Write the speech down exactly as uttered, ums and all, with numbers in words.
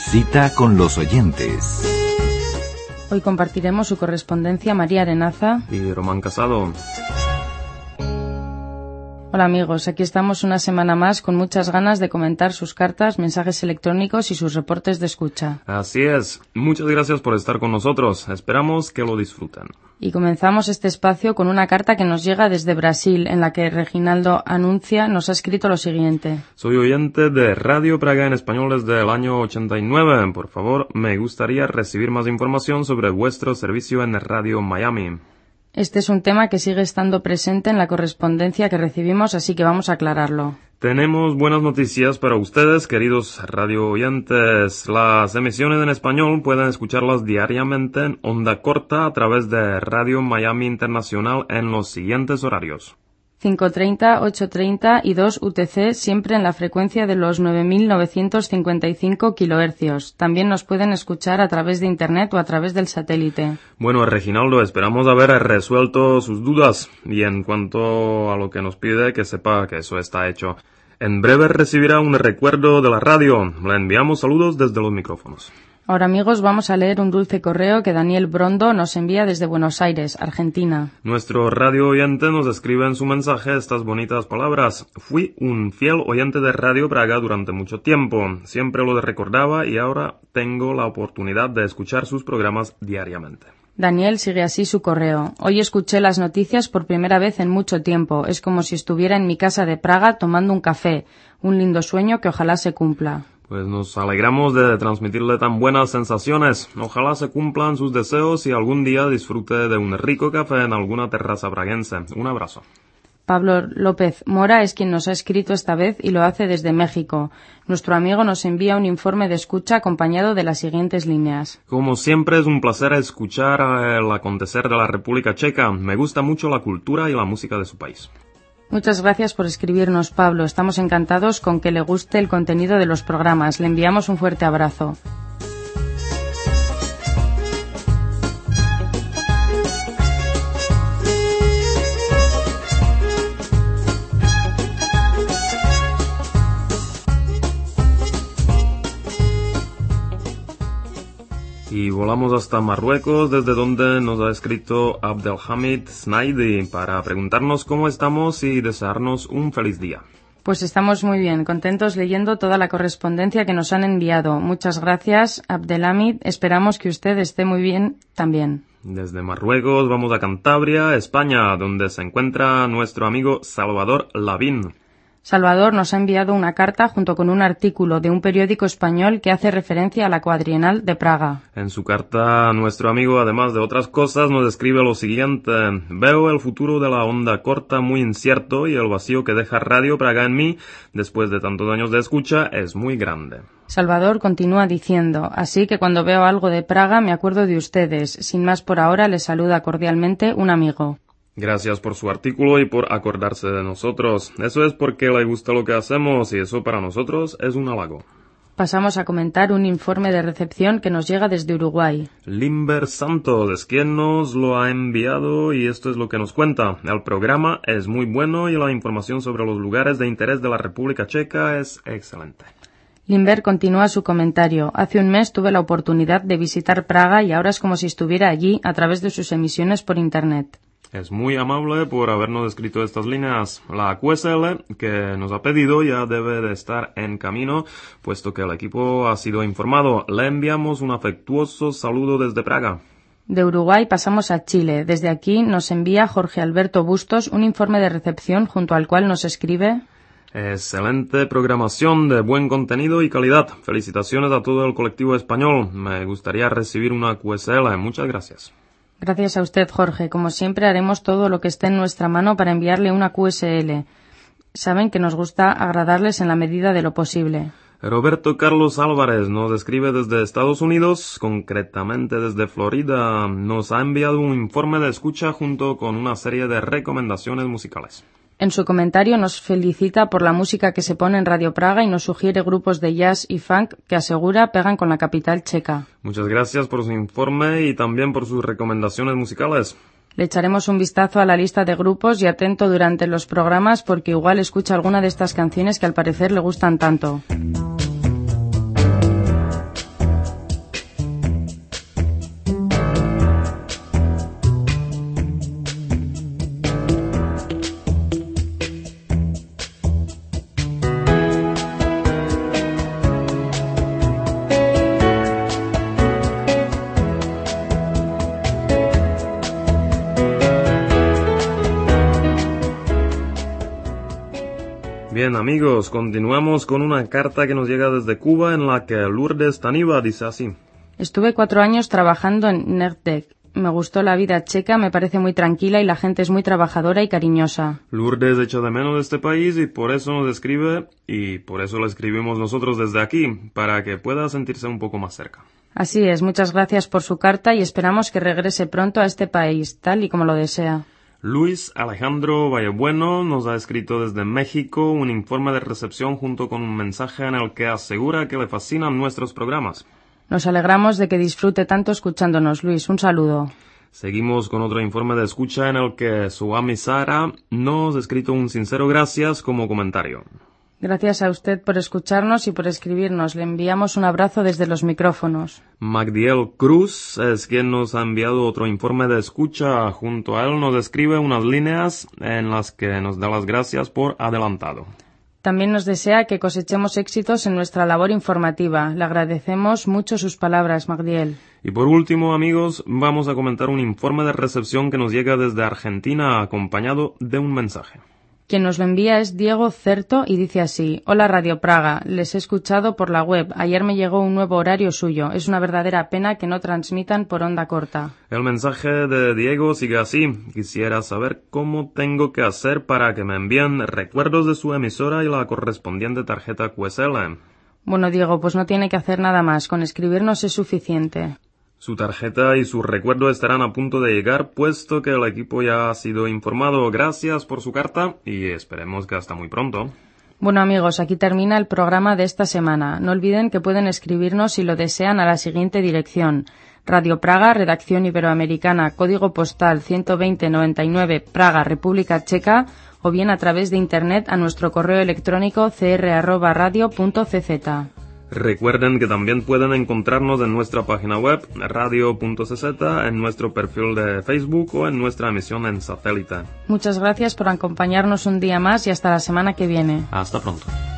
Cita con los oyentes. Hoy compartiremos su correspondencia María Arenaza y Román Casado. Hola amigos, aquí estamos una semana más con muchas ganas de comentar sus cartas, mensajes electrónicos y sus reportes de escucha. Así es, muchas gracias por estar con nosotros, esperamos que lo disfruten. Y comenzamos este espacio con una carta que nos llega desde Brasil, en la que Reginaldo Anuncia nos ha escrito lo siguiente. Soy oyente de Radio Praga en español desde el año ochenta y nueve. Por favor, me gustaría recibir más información sobre vuestro servicio en Radio Miami. Este es un tema que sigue estando presente en la correspondencia que recibimos, así que vamos a aclararlo. Tenemos buenas noticias para ustedes, queridos radio oyentes. Las emisiones en español pueden escucharlas diariamente en onda corta a través de Radio Miami Internacional en los siguientes horarios. cinco treinta, ocho treinta y dos U T C, siempre en la frecuencia de los nueve mil novecientos cincuenta y cinco kilohercios. También nos pueden escuchar a través de internet o a través del satélite. Bueno, Reginaldo, esperamos haber resuelto sus dudas. Y en cuanto a lo que nos pide, que sepa que eso está hecho. En breve recibirá un recuerdo de la radio. Le enviamos saludos desde los micrófonos. Ahora amigos, vamos a leer un dulce correo que Daniel Brondo nos envía desde Buenos Aires, Argentina. Nuestro radio oyente nos escribe en su mensaje estas bonitas palabras. Fui un fiel oyente de Radio Praga durante mucho tiempo. Siempre lo recordaba y ahora tengo la oportunidad de escuchar sus programas diariamente. Daniel sigue así su correo. Hoy escuché las noticias por primera vez en mucho tiempo. Es como si estuviera en mi casa de Praga tomando un café. Un lindo sueño que ojalá se cumpla. Pues nos alegramos de transmitirle tan buenas sensaciones. Ojalá se cumplan sus deseos y algún día disfrute de un rico café en alguna terraza praguense. Un abrazo. Pablo López Mora es quien nos ha escrito esta vez y lo hace desde México. Nuestro amigo nos envía un informe de escucha acompañado de las siguientes líneas. Como siempre es un placer escuchar el acontecer de la República Checa. Me gusta mucho la cultura y la música de su país. Muchas gracias por escribirnos, Pablo. Estamos encantados con que le guste el contenido de los programas. Le enviamos un fuerte abrazo. Y volamos hasta Marruecos, desde donde nos ha escrito Abdelhamid Snaidi para preguntarnos cómo estamos y desearnos un feliz día. Pues estamos muy bien, contentos leyendo toda la correspondencia que nos han enviado. Muchas gracias, Abdelhamid. Esperamos que usted esté muy bien también. Desde Marruecos vamos a Cantabria, España, donde se encuentra nuestro amigo Salvador Lavín. Salvador nos ha enviado una carta junto con un artículo de un periódico español que hace referencia a la Cuadrienal de Praga. En su carta, nuestro amigo, además de otras cosas, nos escribe lo siguiente. Veo el futuro de la onda corta muy incierto y el vacío que deja Radio Praga en mí, después de tantos años de escucha, es muy grande. Salvador continúa diciendo, así que cuando veo algo de Praga me acuerdo de ustedes. Sin más por ahora, les saluda cordialmente un amigo. Gracias por su artículo y por acordarse de nosotros. Eso es porque le gusta lo que hacemos y eso para nosotros es un halago. Pasamos a comentar un informe de recepción que nos llega desde Uruguay. Limber Santos es quien nos lo ha enviado y esto es lo que nos cuenta. El programa es muy bueno y la información sobre los lugares de interés de la República Checa es excelente. Limber continúa su comentario. Hace un mes tuve la oportunidad de visitar Praga y ahora es como si estuviera allí a través de sus emisiones por Internet. Es muy amable por habernos escrito estas líneas. La Q S L que nos ha pedido ya debe de estar en camino, puesto que el equipo ha sido informado. Le enviamos un afectuoso saludo desde Praga. De Uruguay pasamos a Chile. Desde aquí nos envía Jorge Alberto Bustos un informe de recepción junto al cual nos escribe... Excelente programación de buen contenido y calidad. Felicitaciones a todo el colectivo español. Me gustaría recibir una Q S L. Muchas gracias. Gracias a usted, Jorge. Como siempre, haremos todo lo que esté en nuestra mano para enviarle una Q S L. Saben que nos gusta agradarles en la medida de lo posible. Roberto Carlos Álvarez nos escribe desde Estados Unidos, concretamente desde Florida. Nos ha enviado un informe de escucha junto con una serie de recomendaciones musicales. En su comentario nos felicita por la música que se pone en Radio Praga y nos sugiere grupos de jazz y funk que asegura pegan con la capital checa. Muchas gracias por su informe y también por sus recomendaciones musicales. Le echaremos un vistazo a la lista de grupos y atento durante los programas porque igual escucha alguna de estas canciones que al parecer le gustan tanto. Bien, amigos, continuamos con una carta que nos llega desde Cuba en la que Lourdes Taniva dice así. Estuve cuatro años trabajando en Nerdec. Me gustó la vida checa, me parece muy tranquila y la gente es muy trabajadora y cariñosa. Lourdes echa de menos de este país y por eso nos escribe, y por eso lo escribimos nosotros desde aquí, para que pueda sentirse un poco más cerca. Así es, muchas gracias por su carta y esperamos que regrese pronto a este país, tal y como lo desea. Luis Alejandro Vallebueno nos ha escrito desde México un informe de recepción junto con un mensaje en el que asegura que le fascinan nuestros programas. Nos alegramos de que disfrute tanto escuchándonos, Luis. Un saludo. Seguimos con otro informe de escucha en el que Suami Sara nos ha escrito un sincero gracias como comentario. Gracias a usted por escucharnos y por escribirnos. Le enviamos un abrazo desde los micrófonos. Magdiel Cruz es quien nos ha enviado otro informe de escucha. Junto a él nos escribe unas líneas en las que nos da las gracias por adelantado. También nos desea que cosechemos éxitos en nuestra labor informativa. Le agradecemos mucho sus palabras, Magdiel. Y por último, amigos, vamos a comentar un informe de recepción que nos llega desde Argentina acompañado de un mensaje. Quien nos lo envía es Diego Certo y dice así: Hola Radio Praga, les he escuchado por la web. Ayer me llegó un nuevo horario suyo. Es una verdadera pena que no transmitan por onda corta. El mensaje de Diego sigue así. Quisiera saber cómo tengo que hacer para que me envíen recuerdos de su emisora y la correspondiente tarjeta Q S L. Bueno, Diego, pues no tiene que hacer nada más. Con escribirnos es suficiente. Su tarjeta y su recuerdo estarán a punto de llegar, puesto que el equipo ya ha sido informado. Gracias por su carta y esperemos que hasta muy pronto. Bueno, amigos, aquí termina el programa de esta semana. No olviden que pueden escribirnos si lo desean a la siguiente dirección: Radio Praga, Redacción Iberoamericana, Código Postal ciento veinte noventa y nueve, Praga, República Checa, o bien a través de Internet a nuestro correo electrónico c r arroba radio punto c z. Recuerden que también pueden encontrarnos en nuestra página web radio punto c z, en nuestro perfil de Facebook o en nuestra emisión en satélite. Muchas gracias por acompañarnos un día más y hasta la semana que viene. Hasta pronto.